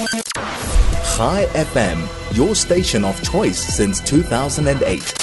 Chai FM, your station of choice since 2008.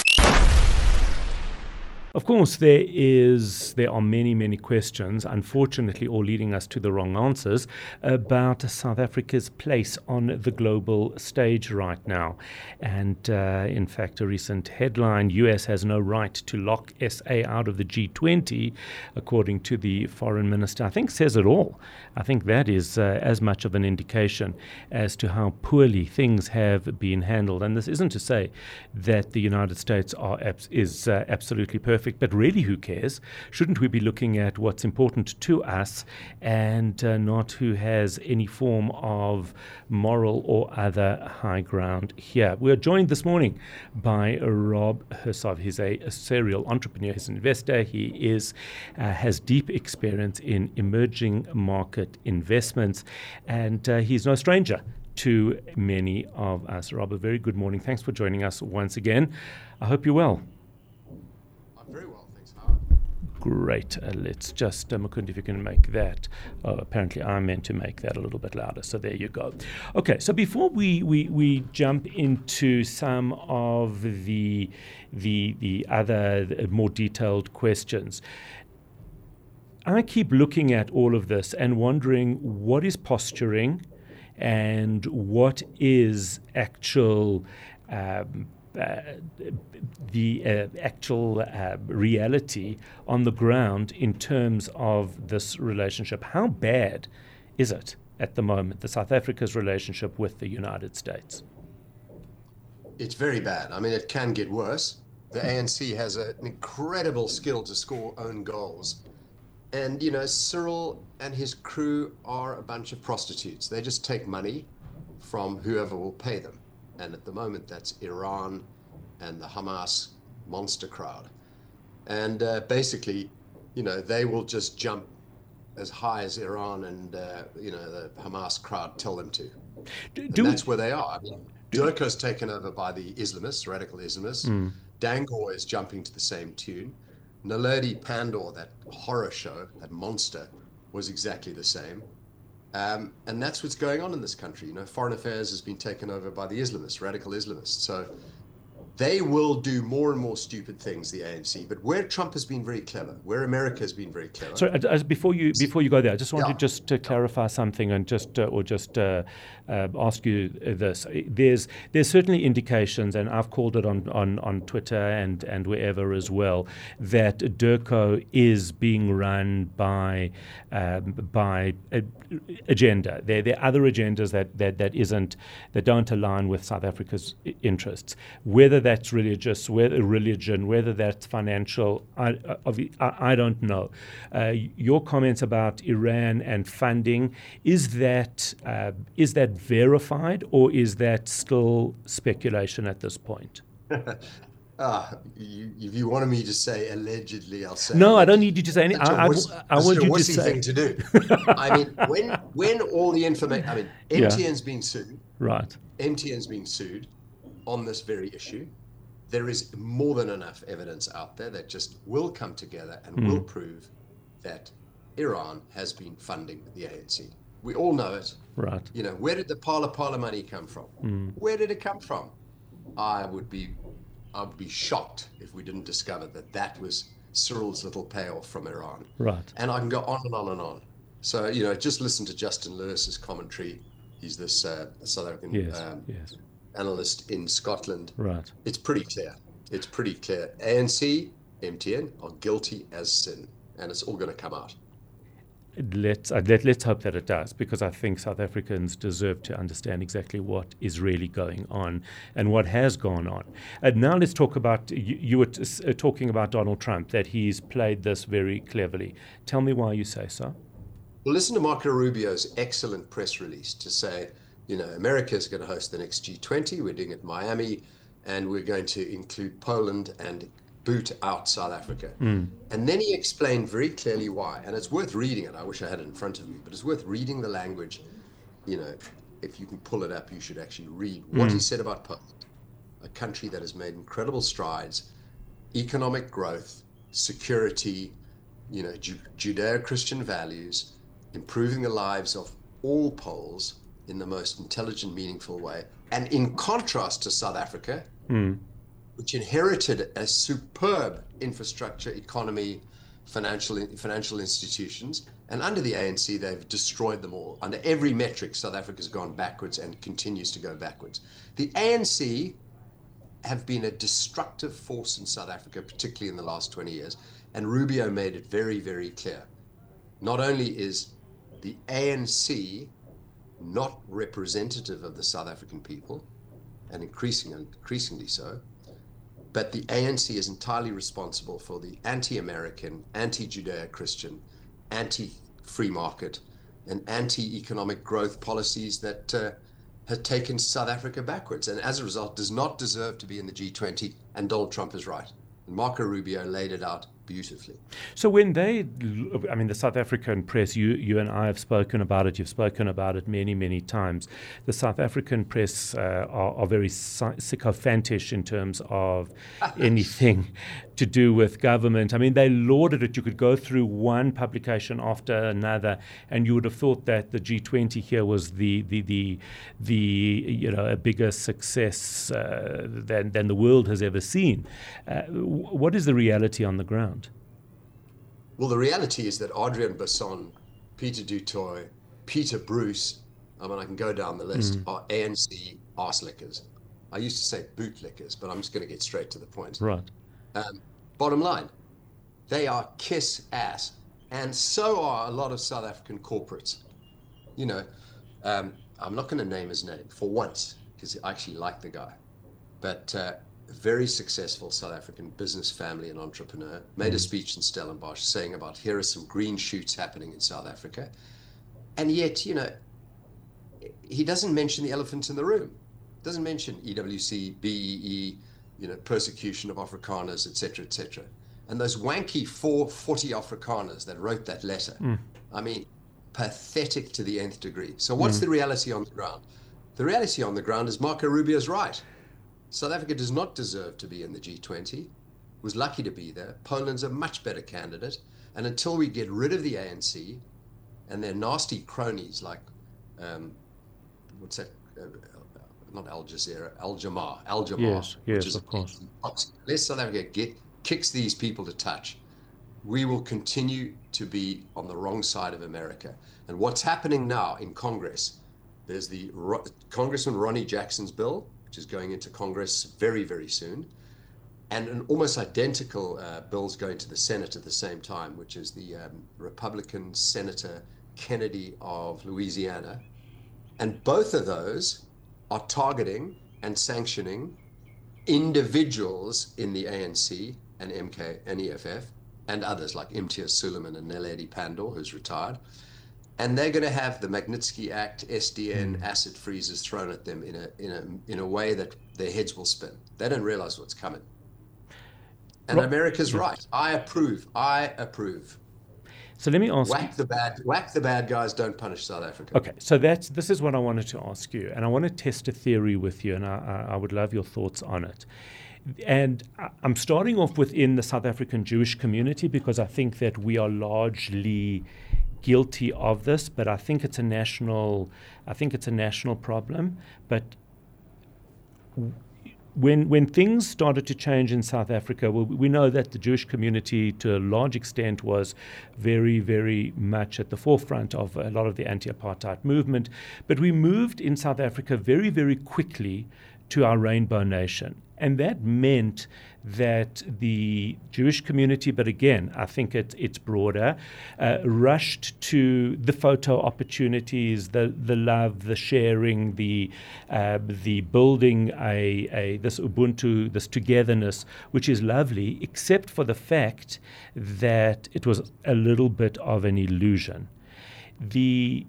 Of course, there are many questions, unfortunately all leading us to the wrong answers, about South Africa's place on the global stage right now. And in fact, a recent headline, US has no right to lock SA out of the G20, according to the foreign minister, I think says it all. I think that is as much of an indication as to how poorly things have been handled. And this isn't to say that the United States is absolutely perfect. But really, who cares? Shouldn't we be looking at what's important to us and not who has any form of moral or other high ground here? We're joined this morning by Rob Hersov. He's a serial entrepreneur. He's an investor. He has deep experience in emerging market investments, and he's no stranger to many of us. Rob, a very good morning. Thanks for joining us once again. I hope you're well. Very well, thanks, Howard. Great. Let's just, Mukund, if you can make that. Oh, apparently I'm meant to make that a little bit louder. So there you go. Okay, so before we jump into some of the other more detailed questions, I keep looking at all of this and wondering what is posturing and what is actual actual reality on the ground in terms of this relationship. How bad is it at the moment, the South Africa's relationship with the United States? It's very bad. I mean, it can get worse. The ANC has an incredible skill to score own goals. And, you know, Cyril and his crew are a bunch of prostitutes. They just take money from whoever will pay them. And at the moment, that's Iran and the Hamas monster crowd. And basically, you know, they will just jump as high as Iran and, the Hamas crowd tell them to. That's where they are. I mean, Durko's taken over by the Islamists, radical Islamists. Dangor is jumping to the same tune. Naledi Pandor, that horror show, that monster, was exactly the same. And that's what's going on in this country. You know, foreign affairs has been taken over by the Islamists, radical Islamists. So they will do more and more stupid things, the ANC. But where Trump has been very clever, where America has been very clever. So before you go there, I just wanted to clarify something and ask you this. There's certainly indications, and I've called it on Twitter and wherever as well, that Durko is being run by agenda. There are other agendas that don't align with South Africa's interests. Whether that's religious, whether that's financial, I don't know. Your comments about Iran and funding, is that verified, or is that still speculation at this point? If you wanted me to say allegedly, I'll say. No, I don't need you to say anything. I want you to say. Thing to do. I mean, when all the information. I mean, MTN's being sued. Right. MTN's being sued on this very issue. There is more than enough evidence out there that just will come together and will prove that Iran has been funding the ANC. We all know it. Right. You know, where did the Pala money come from? Where did it come from? I would be shocked if we didn't discover that was Cyril's little payoff from Iran. Right. And I can go on and on and on. So, you know, just listen to Justin Lewis's commentary. He's this South African analyst in Scotland. Right. It's pretty clear. ANC, MTN are guilty as sin, and it's all going to come out. Let's hope that it does, because I think South Africans deserve to understand exactly what is really going on and what has gone on. Now let's talk about, you were talking about Donald Trump, that he's played this very cleverly. Tell me why you say so. Well, listen to Marco Rubio's excellent press release to say, you know, America is going to host the next G20. We're doing it in Miami, and we're going to include Poland and boot out South Africa. And then he explained very clearly why, and it's worth reading it. I wish I had it in front of me, but it's worth reading the language. You know, if you can pull it up, you should actually read what he said about Poland, a country that has made incredible strides, economic growth, security, you know, Judeo-Christian values, improving the lives of all Poles, in the most intelligent, meaningful way. And in contrast to South Africa, which inherited a superb infrastructure, economy, financial institutions, and under the ANC, they've destroyed them all. Under every metric, South Africa's gone backwards and continues to go backwards. The ANC have been a destructive force in South Africa, particularly in the last 20 years. And Rubio made it very, very clear. Not only is the ANC not representative of the South African people, and increasingly so, but the ANC is entirely responsible for the anti-American, anti-Judeo-Christian, anti-free market, and anti-economic growth policies that have taken South Africa backwards, and as a result does not deserve to be in the G20, and Donald Trump is right. And Marco Rubio laid it out beautifully. So when the South African press, you and I have spoken about it, you've spoken about it many, many times. The South African press are very sycophantish in terms of anything to do with government. I mean, they lauded it. You could go through one publication after another, and you would have thought that the G20 here was the a bigger success than the world has ever seen. What is the reality on the ground? Well, the reality is that Adrian Basson, Peter Du Toit, Peter Bruce, I can go down the list, are ANC arse lickers. I used to say bootlickers, but I'm just going to get straight to the point. Right. Bottom line, they are kiss ass, and so are a lot of South African corporates. I'm not going to name his name for once, because I actually like the guy, but very successful South African business family and entrepreneur, made a speech in Stellenbosch saying about here are some green shoots happening in South Africa. And yet, he doesn't mention the elephant in the room. Doesn't mention EWC, BEE, persecution of Afrikaners, etc., etc. And those wanky 440 Afrikaners that wrote that letter, pathetic to the nth degree. So what's the reality on the ground? The reality on the ground is Marco Rubio's right. South Africa does not deserve to be in the G20, was lucky to be there. Poland's a much better candidate. And until we get rid of the ANC and their nasty cronies like, not Al Jazeera, Al Jamaa. Yes, of course. Unless South Africa kicks these people to touch, we will continue to be on the wrong side of America. And what's happening now in Congress, there's the Congressman Ronnie Jackson's bill, which is going into Congress very, very soon, and an almost identical bill's going to the Senate at the same time, which is the Republican Senator Kennedy of Louisiana. And both of those are targeting and sanctioning individuals in the ANC and MK and EFF and others like Imtiaz Suleiman and Naledi Pandor, who's retired. And they're going to have the Magnitsky Act, SDN, acid freezes thrown at them in a way that their heads will spin. They don't realize what's coming. And America's right. I approve. So let me ask whack the bad guys, don't punish South Africa. Okay, so this is what I wanted to ask you, and I want to test a theory with you, and I would love your thoughts on it. And I'm starting off within the South African Jewish community because I think that we are largely guilty of this, but I think it's a national problem. But when things started to change in South Africa, we know that the Jewish community to a large extent was very, very much at the forefront of a lot of the anti-apartheid movement. But we moved in South Africa very, very quickly to our Rainbow Nation. And that meant that the Jewish community, but again, I think it's broader, rushed to the photo opportunities, the love, the sharing, the building this Ubuntu, this togetherness, which is lovely, except for the fact that it was a little bit of an illusion. The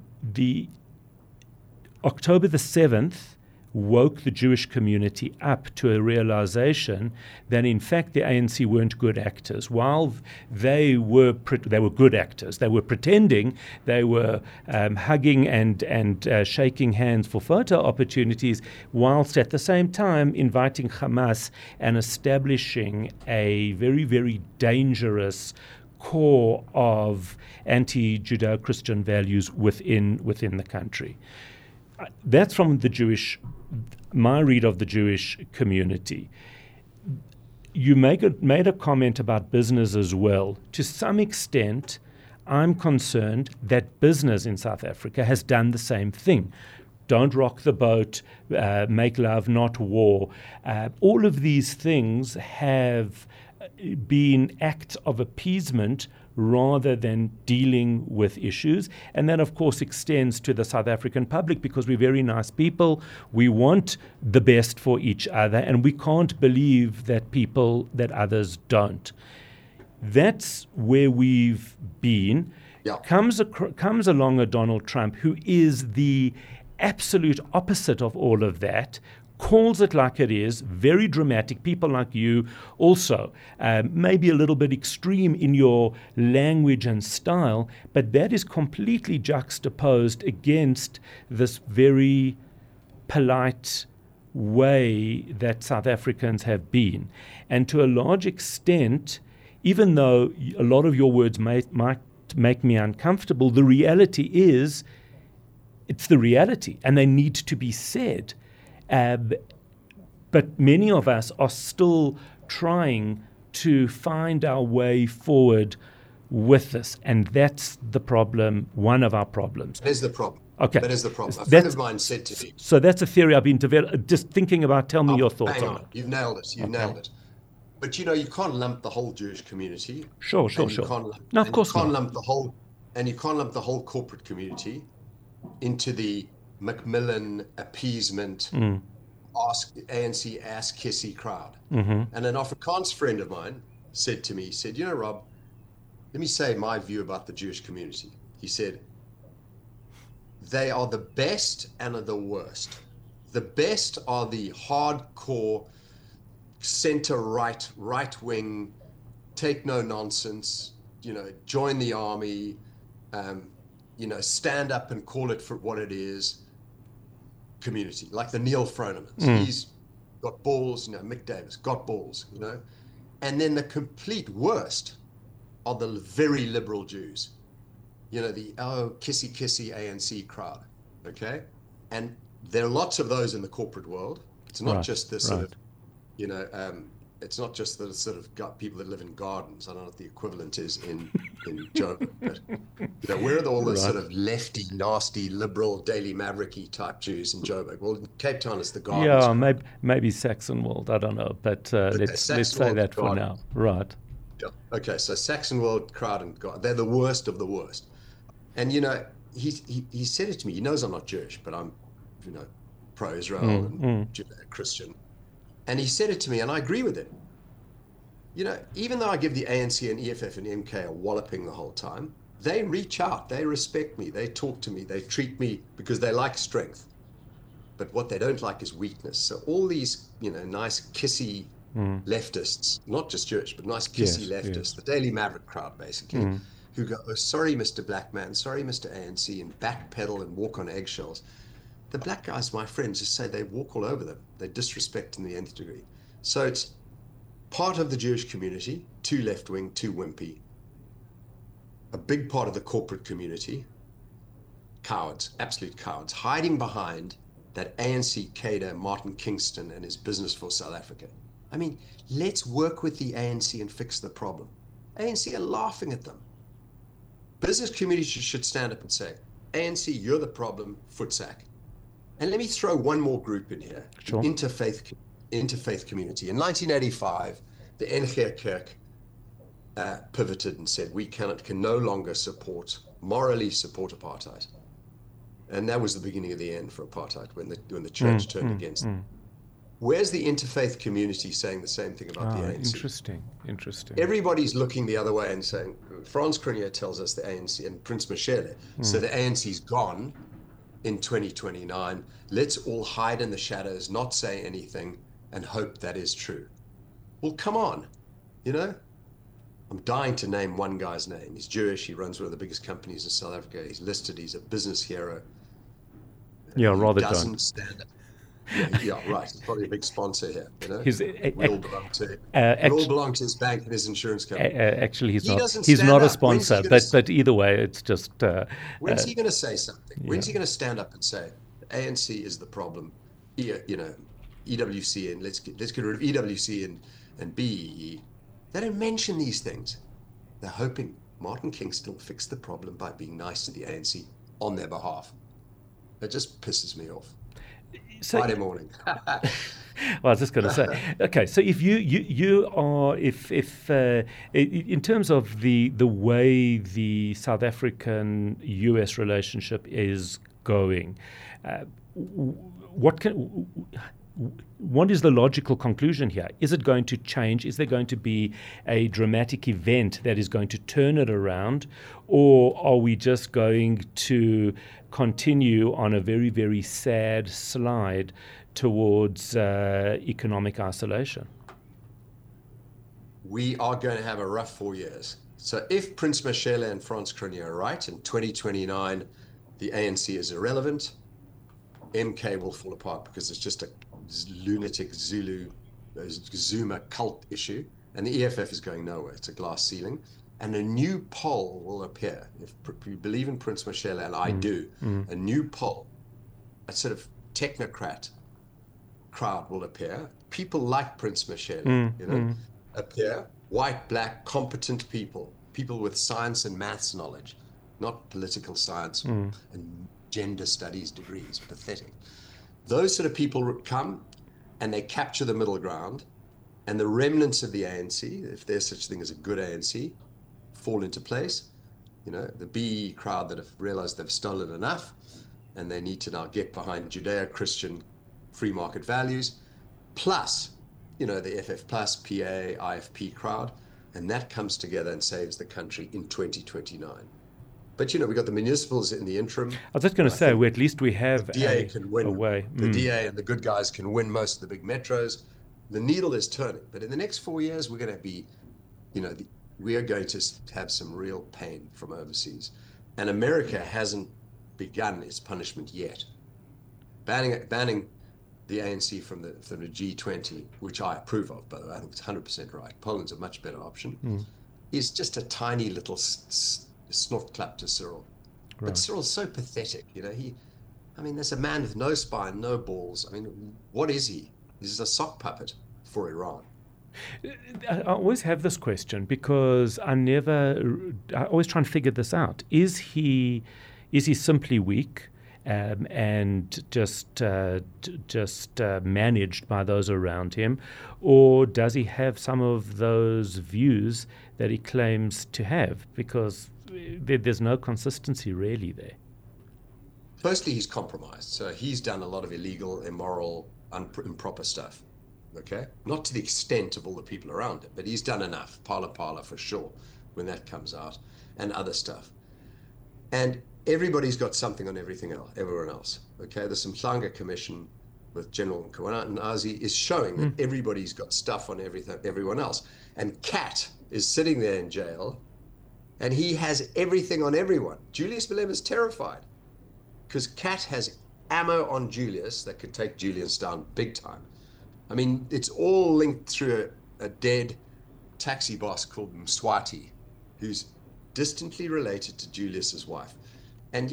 October the 7th woke the Jewish community up to a realization that in fact the ANC weren't good actors. While they were good actors, they were pretending, they were hugging and shaking hands for photo opportunities, whilst at the same time inviting Hamas and establishing a very, very dangerous core of anti-Judeo-Christian values within the country. That's from my read of the Jewish community. You made a comment about business as well. To some extent, I'm concerned that business in South Africa has done the same thing. Don't rock the boat, make love, not war. All of these things have been acts of appeasement rather than dealing with issues. And that, of course, extends to the South African public because we're very nice people. We want the best for each other, and we can't believe that others don't. That's where we've been. Yeah. Comes along a Donald Trump who is the absolute opposite of all of that, calls it like it is, very dramatic. People like you also, maybe a little bit extreme in your language and style, but that is completely juxtaposed against this very polite way that South Africans have been. And to a large extent, even though a lot of your words might make me uncomfortable, the reality is, it's the reality, and they need to be said. But many of us are still trying to find our way forward with this, and that's the problem, one of our problems. That is the problem. Okay. That is the problem. A friend of mine said to me... So that's a theory I've been just thinking about. Tell me your thoughts on it. You've nailed it. Nailed it. But, you can't lump the whole Jewish community. Sure. No, of course not. And you can't lump the whole corporate community into the Macmillan appeasement, ANC ass-kissy crowd. Mm-hmm. And an Afrikaans friend of mine said to me, Rob, let me say my view about the Jewish community. He said, they are the best and are the worst. The best are the hardcore, center-right, right-wing, take no nonsense, join the army, stand up and call it for what it is community, like the Neil Fronemans. He's got balls, Mick Davis, got balls, And then the complete worst are the very liberal Jews, the kissy ANC crowd, okay? And there are lots of those in the corporate world. It's not just this sort of, it's not just the sort of people that live in gardens. I don't know what the equivalent is in Joburg, but where are all the sort of lefty, nasty, liberal, Daily Mavericky type Jews in Joburg? Well, in Cape Town it's the gardens. Yeah, maybe Saxonwold. I don't know, but let's say that for now. Right. Yeah. Okay, so Saxonwold crowd and God, they're the worst of the worst. And he said it to me. He knows I'm not Jewish, but I'm pro-Israel and Christian. And he said it to me, and I agree with him. Even though I give the ANC and EFF and MK a walloping the whole time, they reach out, they respect me, they talk to me, they treat me because they like strength. But what they don't like is weakness. So all these, nice kissy leftists, not just Jewish, but nice kissy leftists, the Daily Maverick crowd basically, who go, oh, sorry, Mr. Black Man, sorry, Mr. ANC, and backpedal and walk on eggshells. The black guys, my friends, just say they walk all over them. They disrespect in the nth degree. So it's part of the Jewish community, too left-wing, too wimpy. A big part of the corporate community, cowards, absolute cowards, hiding behind that ANC cadre, Martin Kingston, and his Business for South Africa. I mean, let's work with the ANC and fix the problem. ANC are laughing at them. Business community should stand up and say, ANC, you're the problem, footsack. And let me throw one more group in here, sure. interfaith community. In 1985, the NG Kerk pivoted and said, we can no longer morally support apartheid. And that was the beginning of the end for apartheid, when the church turned against it. Where's the interfaith community saying the same thing about the ANC? Interesting. Everybody's looking the other way and saying, Franz Cronje tells us the ANC, and Prince Mashele, so the ANC's gone in 2029. Let's all hide in the shadows, not say anything, and hope that is true. Well, come on, I'm dying to name one guy's name. He's Jewish, he runs one of the biggest companies in South Africa, he's listed, he's a business hero. Yeah, rather doesn't don't. Stand up. Yeah, right. He's probably a big sponsor here. We all belong to his bank and his insurance company. Actually, he's not a sponsor. But either way, it's just. When's he going to say something? When's he going to stand up and say, ANC is the problem. EWC, and let's get rid of EWC and BEE. They don't mention these things. They're hoping Martin Kingston will fix the problem by being nice to the ANC on their behalf. It just pisses me off. Friday morning. Well, I was just going to say, okay. So if you are, if in terms of the way the South African-US relationship is going, what is the logical conclusion here? Is it going to change? Is there going to be a dramatic event that is going to turn it around? Or are we just going to continue on a very, very sad slide towards economic isolation? We are going to have a rough 4 years. So if Prince Mashele and Frans Cronje are right, in 2029, the ANC is irrelevant, MK will fall apart because it's just a lunatic Zuma cult issue, and the EFF is going nowhere. It's a glass ceiling, and a new pole will appear. If you believe in Prince Mashele, and I do, a new pole, a sort of technocrat crowd will appear. People like Prince Mashele, appear. White, black, competent people with science and maths knowledge, not political science and gender studies degrees. Pathetic. Those sort of people come and they capture the middle ground, and the remnants of the ANC, if there's such a thing as a good ANC, fall into place. The BE crowd that have realized they've stolen enough and they need to now get behind Judeo-Christian free market values, plus, the FF plus, PA, IFP crowd, and that comes together and saves the country in 2029. But, we got the municipals in the interim. I was just going to say, at least we have the DA can win. a way. The DA and the good guys can win most of the big metros. The needle is turning. But in the next 4 years, we're going to be, we are going to have some real pain from overseas. And America hasn't begun its punishment yet. Banning the ANC from the G20, which I approve of, by the way, I think it's 100% right. Poland's a much better option, is just a tiny little snort clap to Cyril. Right. But Cyril's so pathetic, there's a man with no spine, no balls. What is he? He's a sock puppet for Iran. I always have this question because I always try and figure this out. Is he simply weak and just managed by those around him, or does he have some of those views that he claims to have? Because there's no consistency really there. Firstly, he's compromised. So he's done a lot of illegal, immoral, improper stuff. Okay? Not to the extent of all the people around him, but he's done enough. Pala for sure, when that comes out, and other stuff. And everybody's got something on everyone else. Okay? The Mhlanga Commission with General Nkosazana is showing that everybody's got stuff on everyone else. And Kat is sitting there in jail, and he has everything on everyone. Julius Malema is terrified because Kat has ammo on Julius that could take Julius down big time. It's all linked through a dead taxi boss called Mswati, who's distantly related to Julius's wife. And,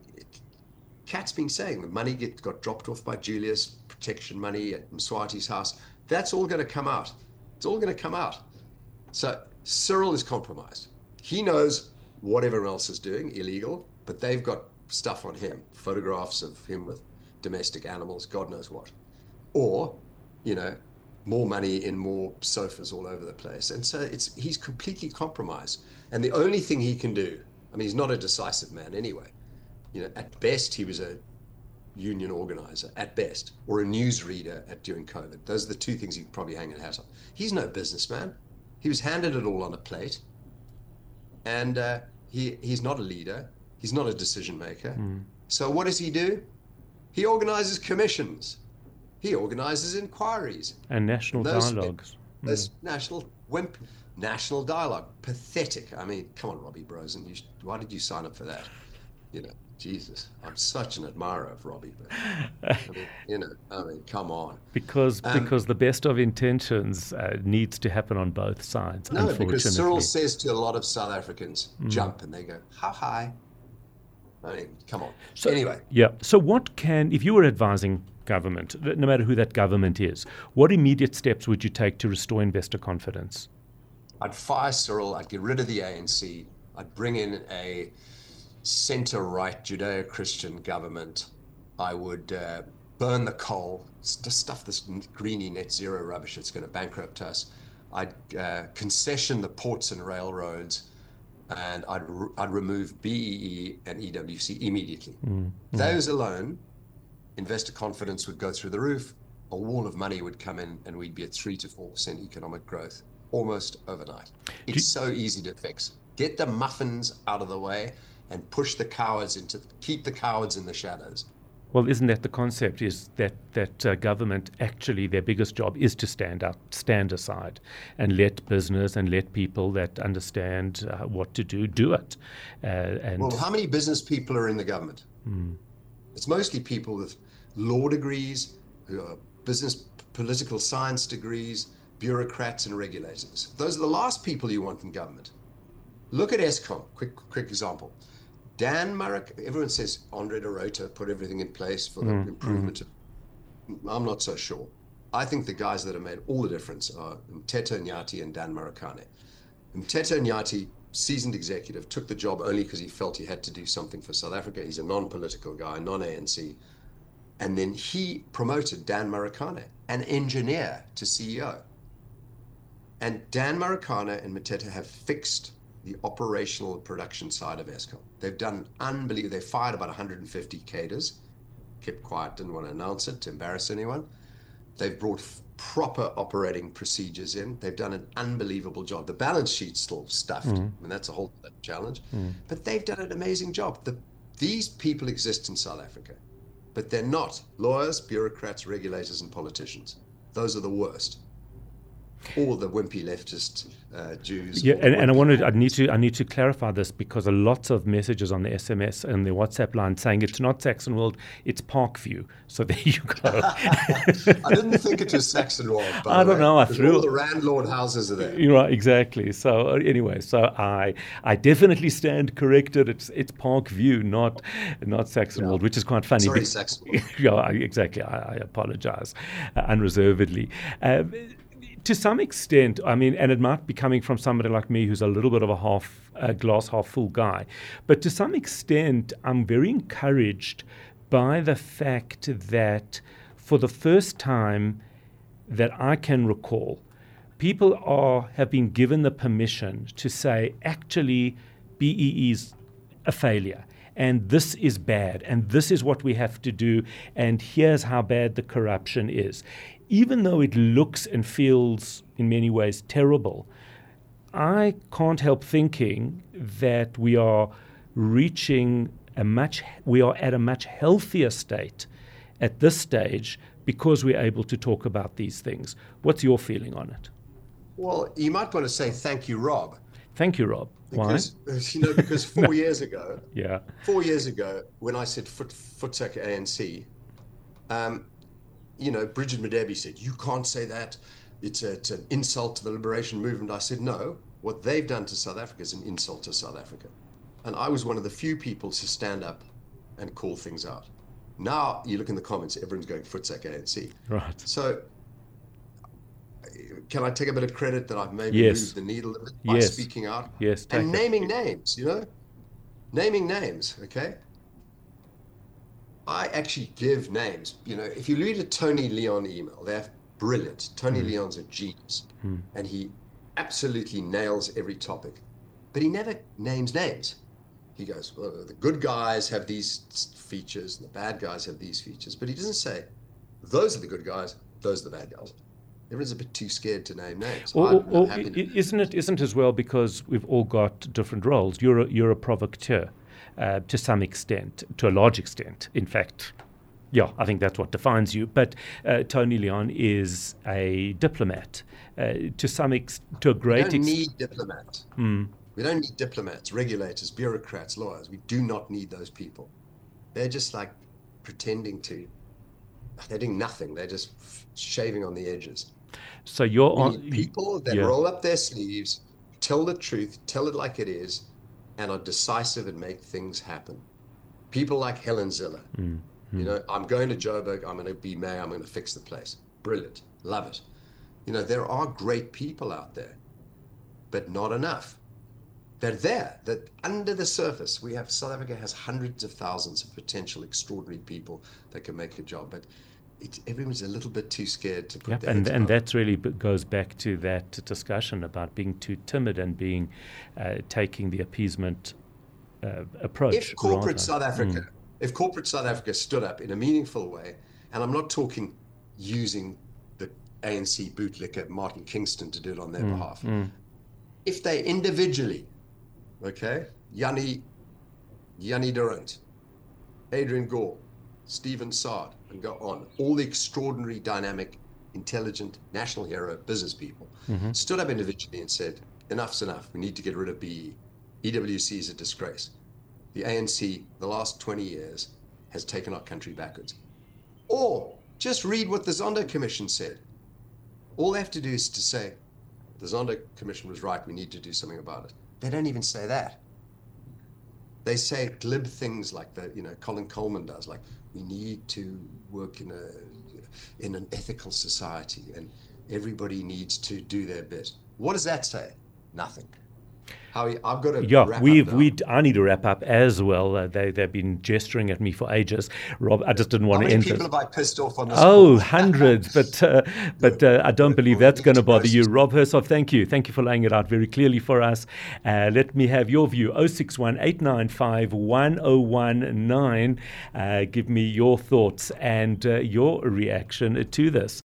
Kat's been saying the money got dropped off by Julius, protection money at Mswati's house. That's all going to come out. It's all going to come out. So Cyril is compromised. He knows what everyone else is doing, illegal, but they've got stuff on him, photographs of him with domestic animals, God knows what. Or, more money in more sofas all over the place. And so he's completely compromised. And the only thing he can do, he's not a decisive man anyway. At best, he was a union organizer, at best, or a newsreader during COVID. Those are the two things he could probably hang a hat on. He's no businessman. He was handed it all on a plate. And he's not a leader. He's not a decision maker. So what does he do? He organizes commissions. He organizes inquiries. And national dialogues. National dialogue. Pathetic. Come on, Robbie Brozin. Why did you sign up for that? Jesus. I'm such an admirer of Robbie. But, come on. Because the best of intentions needs to happen on both sides, no, unfortunately. Because Cyril says to a lot of South Africans, jump, and they go, how high? I mean, come on. So, anyway. Yeah. So if you were advising government, no matter who that government is, what immediate steps would you take to restore investor confidence? I'd fire Cyril. I'd get rid of the ANC. I'd bring in a centre-right Judeo-Christian government. I would burn the coal, just stuff this greeny net zero rubbish that's going to bankrupt us. I'd concession the ports and railroads, and I'd remove BEE and EWC immediately. Those alone, investor confidence would go through the roof, a wall of money would come in, and we'd be at 3 to 4% economic growth almost overnight. It's so easy to fix. Get the muffins out of the way and push the cowards keep the cowards in the shadows. Well, isn't that the concept, is that government, actually their biggest job is to stand aside and let business and let people that understand what to do it. Well, how many business people are in the government? It's mostly people with law degrees, business, political science degrees, bureaucrats and regulators. Those are the last people you want in government. Look at Eskom, quick example. Dan Murrock, everyone says Andre de Ruyter put everything in place for the improvement. I'm not so sure. I think the guys that have made all the difference are Mteto Nyati and Dan Marikane. Mteto Nyati, seasoned executive, took the job only because he felt he had to do something for South Africa. He's a non-political guy, non-ANC. And then he promoted Dan Marikane, an engineer, to CEO. And Dan Marikane and Mteto have fixed the operational and production side of Eskom. They've done unbelievable. They fired about 150 cadres, kept quiet, didn't want to announce it to embarrass anyone. They've brought proper operating procedures in. They've done an unbelievable job. The balance sheet's still stuffed. I mean, that's a whole challenge. But they've done an amazing job. These people exist in South Africa, but they're not lawyers, bureaucrats, regulators, and politicians. Those are the worst. All the wimpy leftist Jews. Yeah, and I need to clarify this, because a lot of messages on the SMS and the WhatsApp line saying it's not Saxon World, it's Parkview. So there you go. I didn't think it was Saxon World. I don't know. I threw all the landlord houses are there. You're right, exactly. So anyway, I definitely stand corrected. It's Parkview, not Saxon World, which is quite funny. Sorry, Saxon World. Yeah, exactly. I apologize unreservedly. To some extent, I mean, and it might be coming from somebody like me who's a little bit of a glass half full guy, but to some extent, I'm very encouraged by the fact that for the first time that I can recall, people have been given the permission to say, actually, BEE is a failure. And this is bad, and this is what we have to do, and here's how bad the corruption is. Even though it looks and feels in many ways terrible, I can't help thinking that we are at a much healthier state at this stage because we're able to talk about these things. What's your feeling on it? Well, you might want to say thank you, Rob. Thank you, Rob. Because, why? Because 4 years ago, 4 years ago, when I said Futsek ANC, Bridget Madebi said, you can't say that. It's an insult to the liberation movement. I said, no, what they've done to South Africa is an insult to South Africa. And I was one of the few people to stand up and call things out. Now you look in the comments, everyone's going Futsek ANC. Right. So can I take a bit of credit that I've maybe moved the needle a bit by speaking out? Yes. And naming names, naming names, okay? I actually give names. If you read a Tony Leon email, they're brilliant. Tony Leon's a genius, and he absolutely nails every topic, but he never names names. He goes, well, the good guys have these features, and the bad guys have these features, but he doesn't say, those are the good guys, those are the bad guys. Everyone's a bit too scared to name names. Isn't as well because we've all got different roles. You're a provocateur. To some extent, to a large extent. In fact, I think that's what defines you. But Tony Leon is a diplomat to a great extent. We don't need diplomats. We don't need diplomats, regulators, bureaucrats, lawyers. We do not need those people. They're just like pretending to. They're doing nothing. They're just shaving on the edges. So we need people that roll up their sleeves, tell the truth, tell it like it is, and are decisive and make things happen. People like Helen Ziller. You know, I'm going to Joburg, I'm going to be mayor, I'm going to fix the place. Brilliant. Love it. You know, there are great people out there, but not enough. They're there, that under the surface, South Africa has hundreds of thousands of potential extraordinary people that can make a job, but everyone's a little bit too scared to put their heads and up. that really goes back to that discussion about being too timid and being taking the appeasement approach. If corporate South Africa stood up in a meaningful way, and I'm not talking using the ANC bootlicker Martin Kingston to do it on their behalf. If they individually, okay, Jannie Durant, Adrian Gore, Stephen Saad, and go on, all the extraordinary, dynamic, intelligent, national hero business people stood up individually and said, enough's enough, we need to get rid of BE. EWC is a disgrace. The ANC, the last 20 years, has taken our country backwards. Or just read what the Zondo Commission said. All they have to do is to say, the Zondo Commission was right, we need to do something about it. They don't even say that. They say glib things like Colin Coleman does, like we need to work in an ethical society and everybody needs to do their bit. What does that say? Nothing. Howie, I've got to wrap up now. I need to wrap up as well. They've been gesturing at me for ages. Rob, I just didn't want to end How many people have I pissed off on this call? call? Hundreds, but I don't believe that's going to bother you. Rob Hersov, thank you. Thank you for laying it out very clearly for us. Let me have your view. 061 895 1019. Give me your thoughts and your reaction to this.